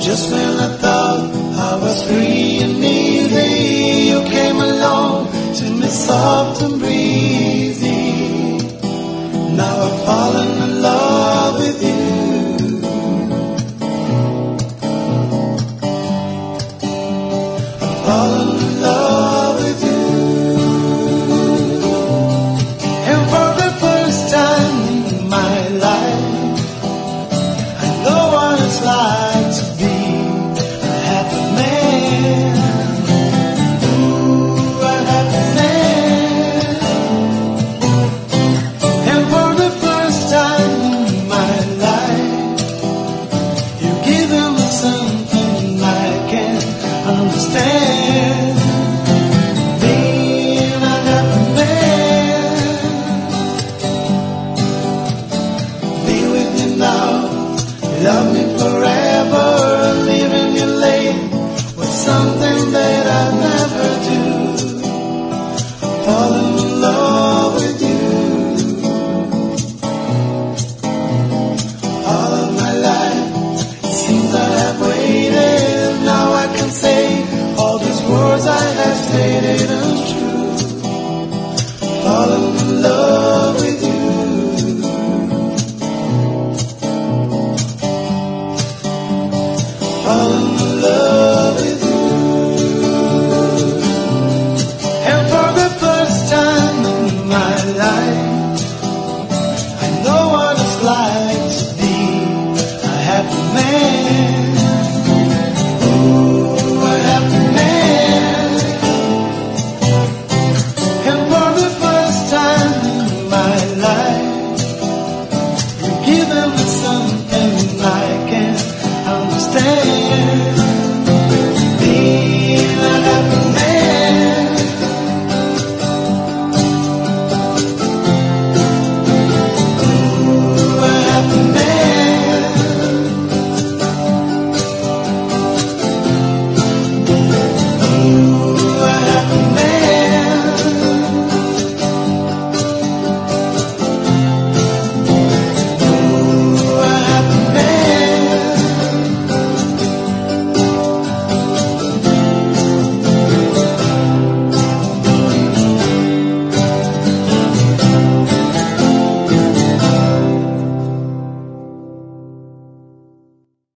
Just when I thought I was free and easy, you came along to me soft and breezy. Now I've fallen in love with you. I've fallen in love with you. And for the first time in my life, I know what it's like to be a happy man. Ooh, a happy man. And for the first time in my life, you've given me something I can't understand. Being a happy man. Be with me now. Love me forever, leaving you late was something that I'd never do. Falling in love with you. All of my life, it seems I have waited. Now I can say all these words I have stated untrue. Falling in love with you. Falling in love.